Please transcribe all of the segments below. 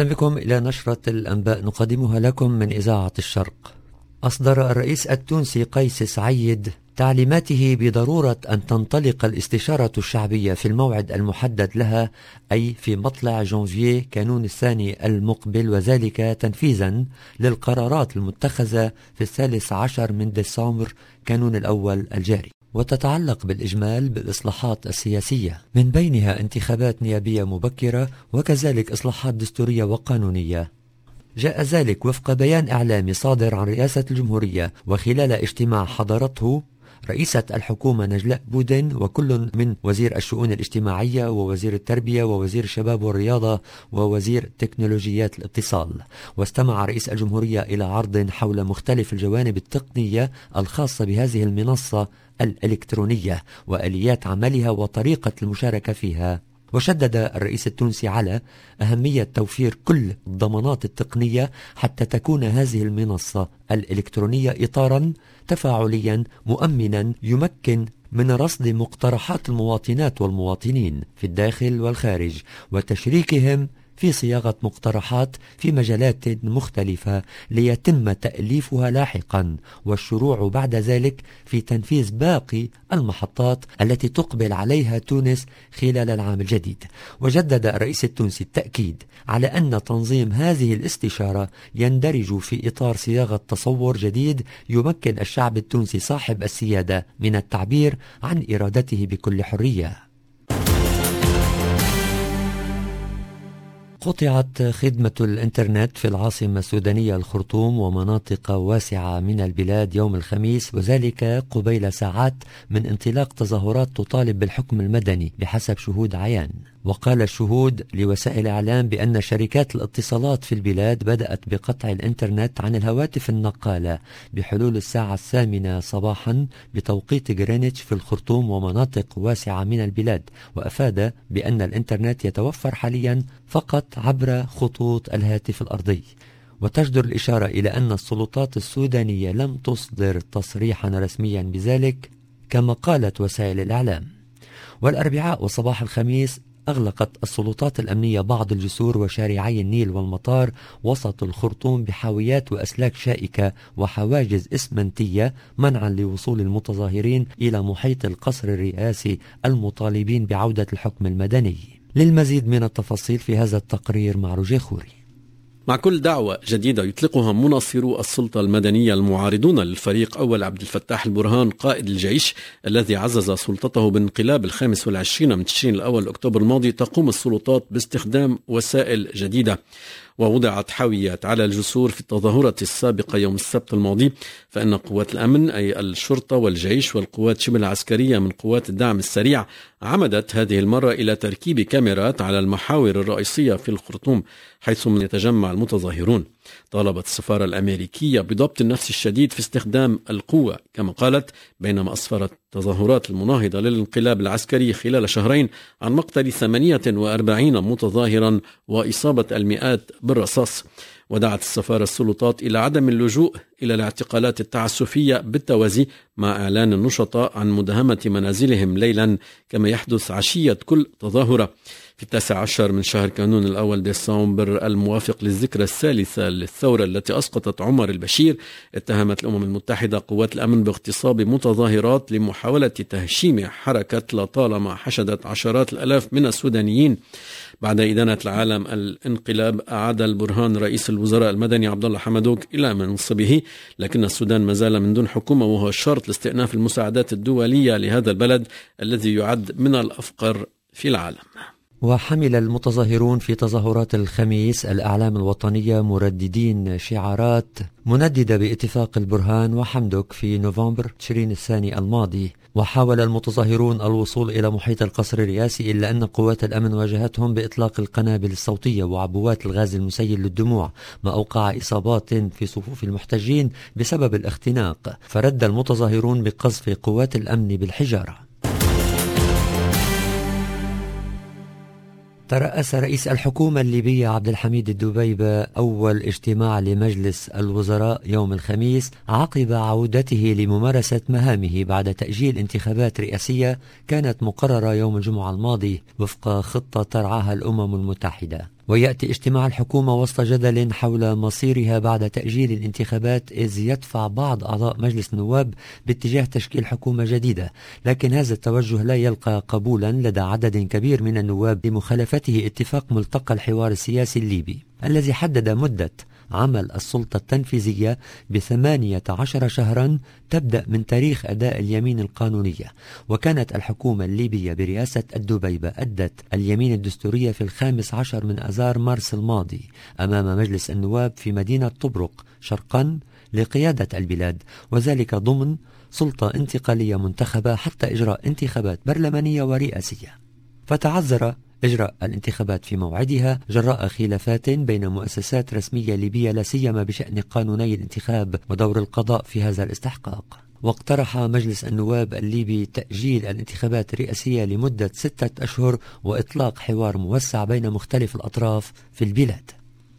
أهلا بكم إلى نشرة الأنباء نقدمها لكم من إذاعة الشرق. أصدر الرئيس التونسي قيس سعيد تعليماته بضرورة أن تنطلق الاستشارة الشعبية في الموعد المحدد لها، أي في مطلع جانفييه كانون الثاني المقبل، وذلك تنفيذا للقرارات المتخذة في 13 من ديسمبر كانون الأول الجاري، وتتعلق بالإجمال بالإصلاحات السياسية، من بينها انتخابات نيابية مبكرة وكذلك إصلاحات دستورية وقانونية. جاء ذلك وفق بيان إعلامي صادر عن رئاسة الجمهورية وخلال اجتماع حضرته رئيسة الحكومة نجلاء بودن، وكل من وزير الشؤون الاجتماعية ووزير التربية ووزير الشباب والرياضة ووزير تكنولوجيات الاتصال. واستمع رئيس الجمهورية إلى عرض حول مختلف الجوانب التقنية الخاصة بهذه المنصة الإلكترونية وآليات عملها وطريقة المشاركة فيها. وشدد الرئيس التونسي على أهمية توفير كل الضمانات التقنية حتى تكون هذه المنصة الإلكترونية إطارا تفاعليا مؤمنا يمكن من رصد مقترحات المواطنات والمواطنين في الداخل والخارج وتشريكهم في صياغة مقترحات في مجالات مختلفة ليتم تأليفها لاحقا، والشروع بعد ذلك في تنفيذ باقي المحطات التي تقبل عليها تونس خلال العام الجديد. وجدد الرئيس التونسي التأكيد على أن تنظيم هذه الاستشارة يندرج في إطار صياغة تصور جديد يمكن الشعب التونسي صاحب السيادة من التعبير عن إرادته بكل حرية. قطعت خدمة الإنترنت في العاصمة السودانية الخرطوم ومناطق واسعة من البلاد يوم الخميس، وذلك قبيل ساعات من انطلاق تظاهرات تطالب بالحكم المدني بحسب شهود عيان. وقال الشهود لوسائل الإعلام بأن شركات الاتصالات في البلاد بدأت بقطع الإنترنت عن الهواتف النقالة بحلول الساعة 8 صباحا بتوقيت غرينتش في الخرطوم ومناطق واسعة من البلاد، وأفاد بأن الإنترنت يتوفر حاليا فقط عبر خطوط الهاتف الأرضي. وتجدر الإشارة إلى أن السلطات السودانية لم تصدر تصريحا رسميا بذلك كما قالت وسائل الإعلام. والأربعاء وصباح الخميس أغلقت السلطات الأمنية بعض الجسور وشارعي النيل والمطار وسط الخرطوم بحاويات وأسلاك شائكة وحواجز إسمنتية منعا لوصول المتظاهرين إلى محيط القصر الرئاسي المطالبين بعودة الحكم المدني. للمزيد من التفاصيل في هذا التقرير مع روجيه خوري. مع كل دعوة جديدة يطلقها مناصرو السلطة المدنية المعارضون للفريق أول عبد الفتاح البرهان قائد الجيش الذي عزز سلطته بانقلاب 25 من تشرين الأول أكتوبر الماضي، تقوم السلطات باستخدام وسائل جديدة. ووضعت حاويات على الجسور في التظاهرة السابقة يوم السبت الماضي، فإن قوات الأمن أي الشرطة والجيش والقوات شبه العسكرية من قوات الدعم السريع عمدت هذه المرة إلى تركيب كاميرات على المحاور الرئيسية في الخرطوم حيث يتجمع المتظاهرون. طالبت السفارة الأمريكية بضبط النفس الشديد في استخدام القوة كما قالت، بينما أسفرت التظاهرات المناهضة للانقلاب العسكري خلال شهرين عن مقتل 48 متظاهرا وإصابة المئات بالرصاص. ودعت السفارة السلطات إلى عدم اللجوء إلى الاعتقالات التعسفية بالتوازي مع إعلان النشطاء عن مداهمة منازلهم ليلا كما يحدث عشية كل تظاهرة. في 19 من شهر كانون الأول ديسمبر الموافق للذكرى الثالثة للثورة التي أسقطت عمر البشير، اتهمت الأمم المتحدة قوات الأمن باغتصاب متظاهرات لمحاولة تهشيم حركة لطالما حشدت عشرات الآلاف من السودانيين. بعد إدانة العالم الانقلاب أعاد البرهان رئيس الوزراء المدني عبد الله حمدوك إلى منصبه، لكن السودان ما زال من دون حكومة وهو شرط لاستئناف المساعدات الدولية لهذا البلد الذي يعد من الأفقر في العالم. وحمل المتظاهرون في تظاهرات الخميس الأعلام الوطنية مرددين شعارات منددة باتفاق البرهان وحمدوك في نوفمبر تشرين الثاني الماضي. وحاول المتظاهرون الوصول إلى محيط القصر الرئاسي إلا أن قوات الأمن واجهتهم بإطلاق القنابل الصوتية وعبوات الغاز المسيل للدموع، ما أوقع إصابات في صفوف المحتجين بسبب الاختناق، فرد المتظاهرون بقذف قوات الأمن بالحجارة. ترأس رئيس الحكومة الليبية عبد الحميد الدبيبة أول اجتماع لمجلس الوزراء يوم الخميس عقب عودته لممارسة مهامه بعد تأجيل انتخابات رئاسية كانت مقررة يوم الجمعة الماضي وفق خطة ترعاها الأمم المتحدة. ويأتي اجتماع الحكومة وسط جدل حول مصيرها بعد تأجيل الانتخابات، إذ يدفع بعض أعضاء مجلس النواب باتجاه تشكيل حكومة جديدة، لكن هذا التوجه لا يلقى قبولا لدى عدد كبير من النواب لمخالفته اتفاق ملتقى الحوار السياسي الليبي الذي حدد مدة عمل السلطة التنفيذية ب18 شهرا تبدأ من تاريخ أداء اليمين القانونية. وكانت الحكومة الليبية برئاسة الدبيبة أدت اليمين الدستورية في 15 من آذار مارس الماضي أمام مجلس النواب في مدينة طبرق شرقا لقيادة البلاد، وذلك ضمن سلطة انتقالية منتخبة حتى إجراء انتخابات برلمانية ورئاسية. فتعذر إجراء الانتخابات في موعدها جراء خلافات بين مؤسسات رسمية ليبية، لا سيما بشأن قانوني الانتخاب ودور القضاء في هذا الاستحقاق. واقترح مجلس النواب الليبي تأجيل الانتخابات الرئاسية لمدة 6 أشهر وإطلاق حوار موسع بين مختلف الأطراف في البلاد.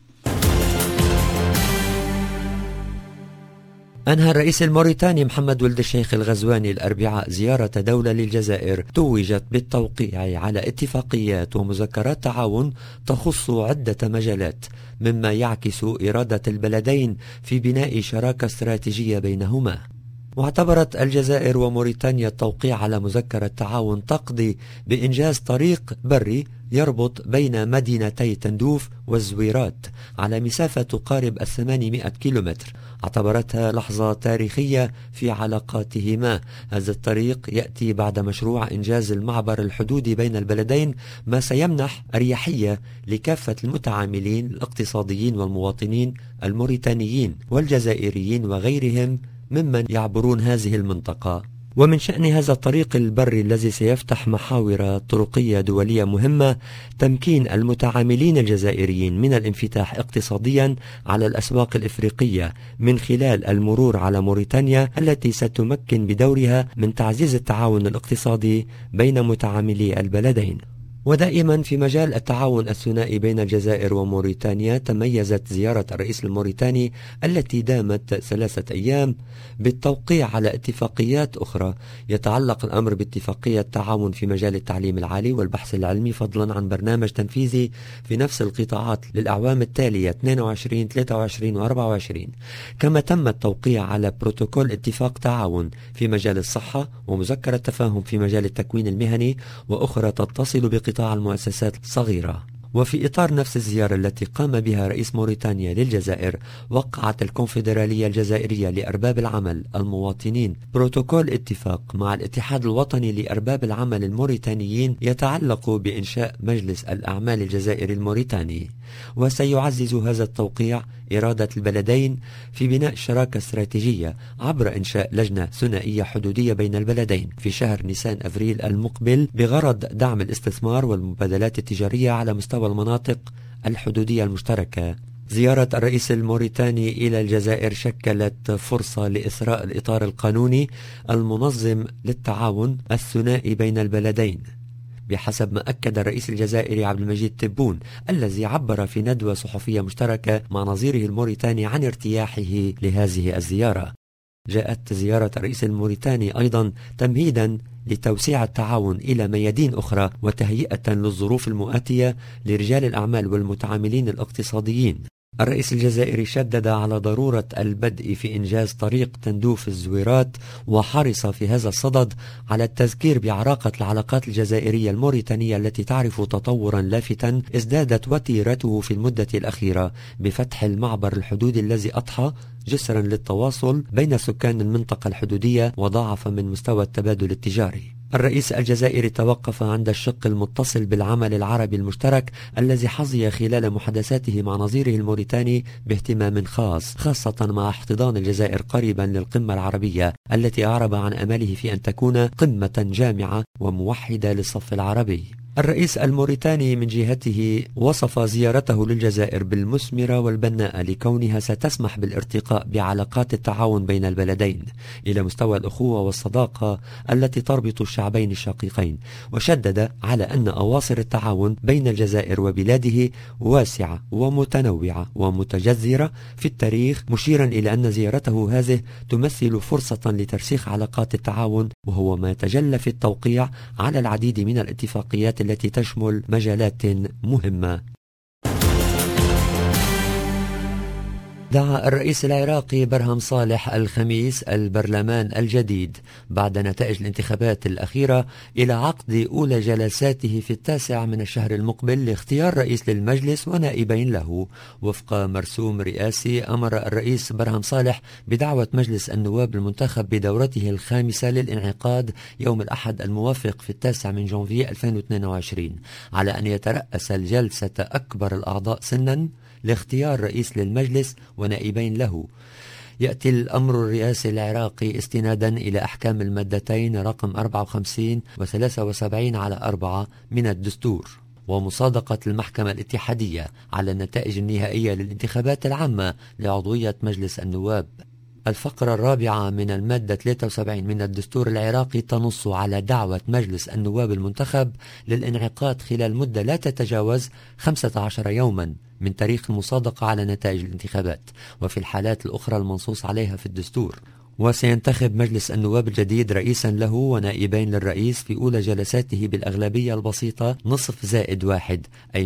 أنهى الرئيس الموريتاني محمد ولد الشيخ الغزواني الأربعاء زيارة دولة للجزائر توجت بالتوقيع على اتفاقيات ومذكرات تعاون تخص عدة مجالات، مما يعكس إرادة البلدين في بناء شراكة استراتيجية بينهما. واعتبرت الجزائر وموريتانيا التوقيع على مذكرة تعاون تقضي بإنجاز طريق بري يربط بين مدينتي تندوف والزويرات على مسافة تقارب 800 كيلومتر، اعتبرتها لحظة تاريخية في علاقاتهما. هذا الطريق يأتي بعد مشروع إنجاز المعبر الحدودي بين البلدين، ما سيمنح أريحية لكافة المتعاملين الاقتصاديين والمواطنين الموريتانيين والجزائريين وغيرهم ممن يعبرون هذه المنطقة. ومن شأن هذا الطريق البري الذي سيفتح محاور طرقية دولية مهمة تمكين المتعاملين الجزائريين من الانفتاح اقتصاديا على الأسواق الإفريقية من خلال المرور على موريتانيا التي ستمكن بدورها من تعزيز التعاون الاقتصادي بين متعاملي البلدين. ودائما في مجال التعاون الثنائي بين الجزائر وموريتانيا تميزت زيارة الرئيس الموريتاني التي دامت 3 أيام بالتوقيع على اتفاقيات أخرى. يتعلق الأمر باتفاقية تعاون في مجال التعليم العالي والبحث العلمي، فضلا عن برنامج تنفيذي في نفس القطاعات للأعوام التالية 22 23 و24. كما تم التوقيع على بروتوكول اتفاق تعاون في مجال الصحة ومذكرة تفاهم في مجال التكوين المهني وأخرى تتصل بقطاع المؤسسات الصغيرة. وفي إطار نفس الزيارة التي قام بها رئيس موريتانيا للجزائر، وقعت الكونفدرالية الجزائرية لأرباب العمل المواطنين بروتوكول اتفاق مع الاتحاد الوطني لأرباب العمل الموريتانيين يتعلق بإنشاء مجلس الأعمال الجزائري الموريتاني. وسيعزز هذا التوقيع إرادة البلدين في بناء شراكة استراتيجية عبر إنشاء لجنة ثنائية حدودية بين البلدين في شهر نيسان أفريل المقبل بغرض دعم الاستثمار والمبادلات التجارية على مستوى المناطق الحدودية المشتركة. زيارة الرئيس الموريتاني إلى الجزائر شكلت فرصة لإثراء الإطار القانوني المنظم للتعاون الثنائي بين البلدين، بحسب ما أكد الرئيس الجزائري عبد المجيد تبون الذي عبر في ندوة صحفية مشتركة مع نظيره الموريتاني عن ارتياحه لهذه الزيارة. جاءت زيارة الرئيس الموريتاني أيضا تمهيدا لتوسيع التعاون إلى ميادين أخرى وتهيئة للظروف المؤاتية لرجال الأعمال والمتعاملين الاقتصاديين. الرئيس الجزائري شدد على ضرورة البدء في إنجاز طريق تندوف الزويرات، وحرص في هذا الصدد على التذكير بعراقة العلاقات الجزائرية الموريتانية التي تعرف تطورا لافتا ازدادت وتيرته في المدة الأخيرة بفتح المعبر الحدودي الذي أضحى جسرا للتواصل بين سكان المنطقة الحدودية وضاعف من مستوى التبادل التجاري. الرئيس الجزائري توقف عند الشق المتصل بالعمل العربي المشترك الذي حظي خلال محادثاته مع نظيره الموريتاني باهتمام خاص، خاصة مع احتضان الجزائر قريبا للقمة العربية التي أعرب عن أمله في أن تكون قمة جامعة وموحدة للصف العربي. الرئيس الموريتاني من جهته وصف زيارته للجزائر بالمثمرة والبناءة لكونها ستسمح بالارتقاء بعلاقات التعاون بين البلدين إلى مستوى الأخوة والصداقة التي تربط الشعبين الشقيقين، وشدد على أن أواصر التعاون بين الجزائر وبلاده واسعة ومتنوعة ومتجذرة في التاريخ، مشيرا إلى أن زيارته هذه تمثل فرصة لترسيخ علاقات التعاون، وهو ما يتجلى في التوقيع على العديد من الاتفاقيات التي تشمل مجالات مهمة. دعا الرئيس العراقي برهم صالح الخميس البرلمان الجديد بعد نتائج الانتخابات الأخيرة إلى عقد أولى جلساته في 9 من الشهر المقبل لاختيار رئيس للمجلس ونائبين له. وفق مرسوم رئاسي أمر الرئيس برهم صالح بدعوة مجلس النواب المنتخب بدورته 5 للانعقاد يوم الأحد الموافق في 9 من جانفي 2022 على أن يترأس الجلسة أكبر الأعضاء سنا لاختيار رئيس للمجلس ونائبين له. يأتي الأمر الرئاسي العراقي استنادا إلى أحكام المادتين رقم 54 و73 على 4 من الدستور ومصادقة المحكمة الاتحادية على النتائج النهائية للانتخابات العامة لعضوية مجلس النواب. الفقرة 4 من المادة 73 من الدستور العراقي تنص على دعوة مجلس النواب المنتخب للانعقاد خلال مدة لا تتجاوز 15 يوما من تاريخ المصادقة على نتائج الانتخابات وفي الحالات الأخرى المنصوص عليها في الدستور. وسينتخب مجلس النواب الجديد رئيسا له ونائبين للرئيس في أولى جلساته بالأغلبية البسيطة نصف زائد 1 أي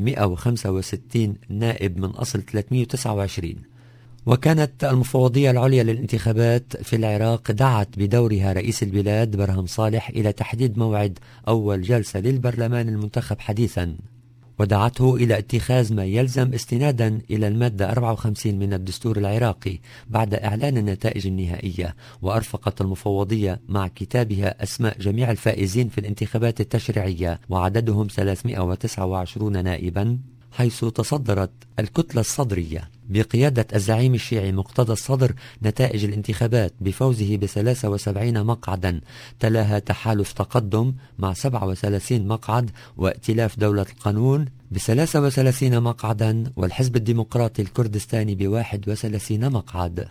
165 نائب من أصل 329. وكانت المفوضية العليا للانتخابات في العراق دعت بدورها رئيس البلاد برهم صالح إلى تحديد موعد أول جلسة للبرلمان المنتخب حديثا ودعته إلى اتخاذ ما يلزم استنادا إلى المادة 54 من الدستور العراقي بعد إعلان النتائج النهائية. وأرفقت المفوضية مع كتابها أسماء جميع الفائزين في الانتخابات التشريعية وعددهم 329 نائبا، حيث تصدرت الكتلة الصدرية بقيادة الزعيم الشيعي مقتدى الصدر نتائج الانتخابات بفوزه ب73 مقعدا، تلاها تحالف تقدم مع 37 مقعد وائتلاف دولة القانون ب33 مقعدا والحزب الديمقراطي الكردستاني ب31 مقعد.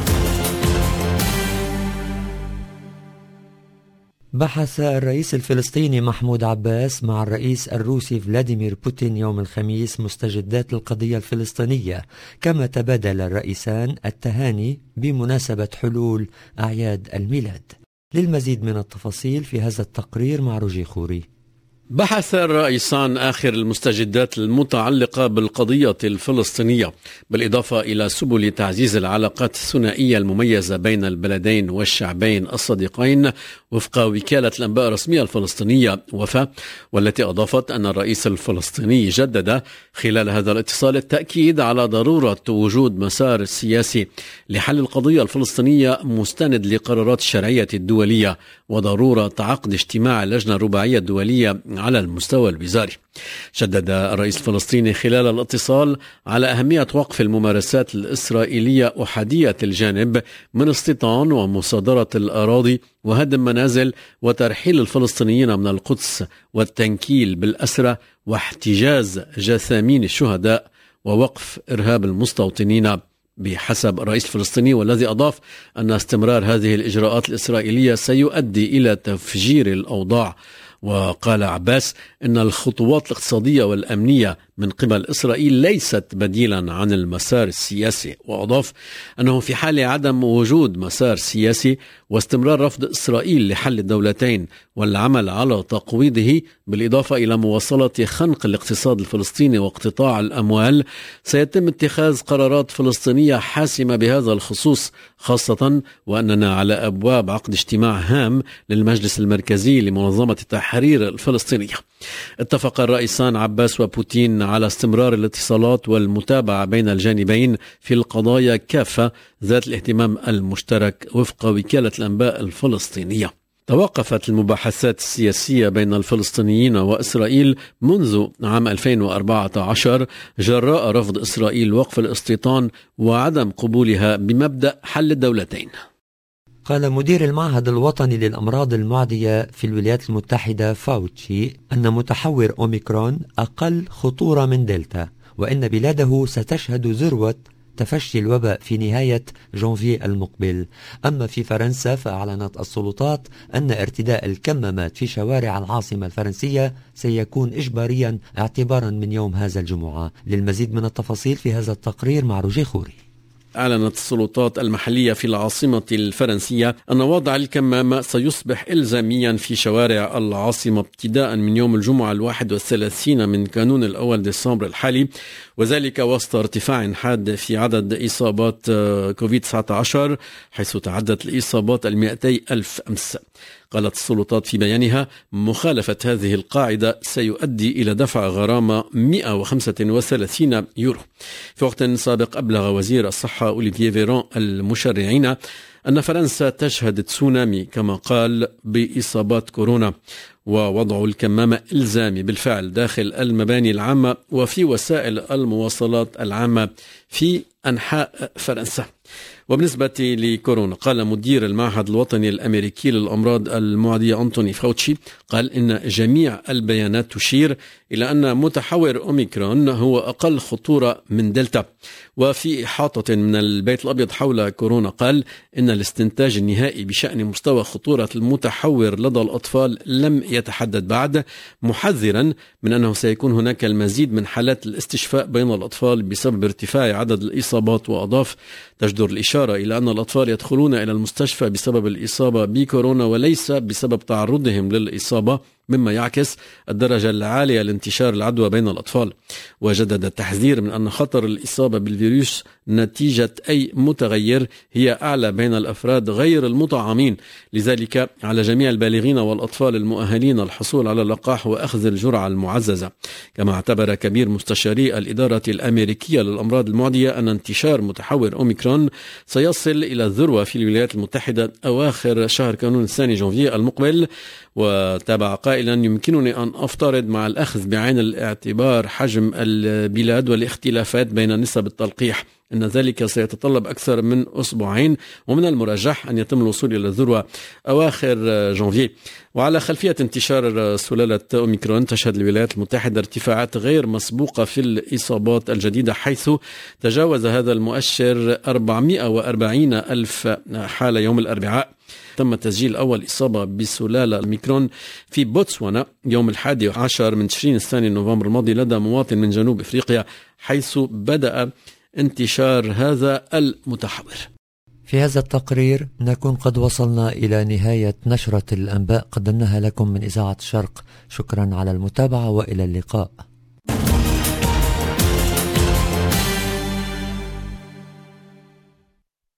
بحث الرئيس الفلسطيني محمود عباس مع الرئيس الروسي فلاديمير بوتين يوم الخميس مستجدات القضية الفلسطينية، كما تبادل الرئيسان التهاني بمناسبة حلول أعياد الميلاد. للمزيد من التفاصيل في هذا التقرير مع روجي خوري. بحث الرئيسان آخر المستجدات المتعلقة بالقضية الفلسطينية بالإضافة إلى سبل تعزيز العلاقات الثنائية المميزة بين البلدين والشعبين الصديقين وفق وكالة الأنباء الرسمية الفلسطينية وفا، والتي أضافت أن الرئيس الفلسطيني جدد خلال هذا الاتصال التأكيد على ضرورة وجود مسار سياسي لحل القضية الفلسطينية مستند لقرارات الشرعية الدولية وضرورة عقد اجتماع اللجنة الرباعية الدولية على المستوى الوزاري. شدد الرئيس الفلسطيني خلال الاتصال على أهمية وقف الممارسات الإسرائيلية أحادية الجانب من استيطان ومصادرة الأراضي وهدم منازل وترحيل الفلسطينيين من القدس والتنكيل بالأسرى واحتجاز جثامين الشهداء ووقف إرهاب المستوطنين بحسب الرئيس الفلسطيني، والذي أضاف أن استمرار هذه الإجراءات الإسرائيلية سيؤدي إلى تفجير الأوضاع. وقال عباس إن الخطوات الاقتصادية والأمنية من قبل إسرائيل ليست بديلا عن المسار السياسي، وأضاف أنه في حال عدم وجود مسار سياسي واستمرار رفض إسرائيل لحل الدولتين والعمل على تقويضه بالإضافة إلى مواصلة خنق الاقتصاد الفلسطيني واقتطاع الأموال، سيتم اتخاذ قرارات فلسطينية حاسمة بهذا الخصوص، خاصة وأننا على أبواب عقد اجتماع هام للمجلس المركزي لمنظمة التحرير الفلسطينية. اتفق الرئيسان عباس وبوتين على استمرار الاتصالات والمتابعة بين الجانبين في القضايا كافة ذات الاهتمام المشترك وفق وكالة الأنباء الفلسطينية. توقفت المباحثات السياسية بين الفلسطينيين وإسرائيل منذ عام 2014 جراء رفض إسرائيل وقف الاستيطان وعدم قبولها بمبدأ حل الدولتين. قال مدير المعهد الوطني للأمراض المعدية في الولايات المتحدة فاوتشي أن متحور أوميكرون أقل خطورة من دلتا، وإن بلاده ستشهد ذروة تفشي الوباء في نهاية جانفي المقبل. أما في فرنسا فأعلنت السلطات أن ارتداء الكمامات في شوارع العاصمة الفرنسية سيكون إجباريا اعتبارا من يوم هذا الجمعة. للمزيد من التفاصيل في هذا التقرير مع روجي خوري. أعلنت السلطات المحلية في العاصمة الفرنسية أن وضع الكمامة سيصبح إلزاميا في شوارع العاصمة ابتداء من يوم الجمعة 31 من كانون الأول ديسمبر الحالي، وذلك وسط ارتفاع حاد في عدد إصابات كوفيد-19 حيث تعدت الإصابات 200,000 أمس. قالت السلطات في بيانها: مخالفة هذه القاعدة سيؤدي إلى دفع غرامة 135 يورو. في وقت سابق أبلغ وزير الصحة أوليفيه فيران المشرعين أن فرنسا تشهد تسونامي كما قال بإصابات كورونا، ووضع الكمامة إلزامي بالفعل داخل المباني العامة وفي وسائل المواصلات العامة في أنحاء فرنسا. وبالنسبة لكورونا، قال مدير المعهد الوطني الأمريكي للأمراض المعدية أنتوني فاوتشي قال إن جميع البيانات تشير إلى أن متحور أوميكرون هو أقل خطورة من دلتا. وفي إحاطة من البيت الأبيض حول كورونا قال إن الاستنتاج النهائي بشأن مستوى خطورة المتحور لدى الأطفال لم يتحدد بعد، محذرا من أنه سيكون هناك المزيد من حالات الاستشفاء بين الأطفال بسبب ارتفاع عدد الإصابات. وأضاف: تجدر الإشارة إلى أن الأطفال يدخلون إلى المستشفى بسبب الإصابة بكورونا وليس بسبب تعرضهم للإصابة، مما يعكس الدرجة العالية لانتشار العدوى بين الأطفال. وجدد التحذير من أن خطر الإصابة بالفيروس نتيجة أي متغير هي أعلى بين الأفراد غير المطعمين، لذلك على جميع البالغين والأطفال المؤهلين الحصول على اللقاح وأخذ الجرعة المعززة. كما اعتبر كبير مستشاري الإدارة الأمريكية للأمراض المعدية أن انتشار متحور أوميكرون سيصل إلى الذروة في الولايات المتحدة أواخر شهر كانون الثاني جانفي المقبل. وتابع قائلا: يمكنني أن أفترض مع الأخذ بعين الاعتبار حجم البلاد والاختلافات بين نسب التلقيح أن ذلك سيتطلب أكثر من أسبوعين، ومن المرجح أن يتم الوصول إلى الذروة أواخر جانفي. وعلى خلفية انتشار سلالة أوميكرون تشهد الولايات المتحدة ارتفاعات غير مسبوقة في الإصابات الجديدة، حيث تجاوز هذا المؤشر 440,000 حالة يوم الأربعاء. تم تسجيل أول إصابة بسلالة أوميكرون في بوتسوانا يوم 11 من تشرين الثاني نوفمبر الماضي لدى مواطن من جنوب إفريقيا، حيث بدأ انتشار هذا المتحور. في هذا التقرير نكون قد وصلنا إلى نهاية نشرة الأنباء قدمناها لكم من إذاعة الشرق. شكرا على المتابعة وإلى اللقاء.